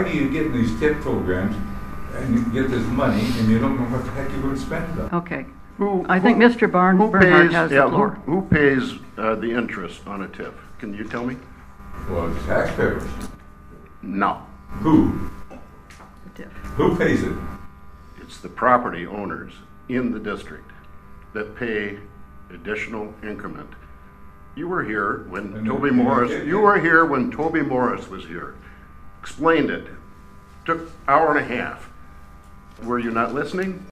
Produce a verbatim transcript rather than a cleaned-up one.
why do you get in these tip programs and you get this money and you don't know what the heck you're going to spend it on? Okay. Who, I think who- Mister Barn, who Bernhardt pays- has yeah, the floor. Who, who pays uh, the interest on a T I F? Can you tell me? Well, taxpayers. No. Who? The TIF. Who pays it? It's the property owners in the district that pay additional increment. You were here when And Toby it- Morris, it- you were here when Toby Morris was here. Explained it. Took hour and a half. Were you not listening?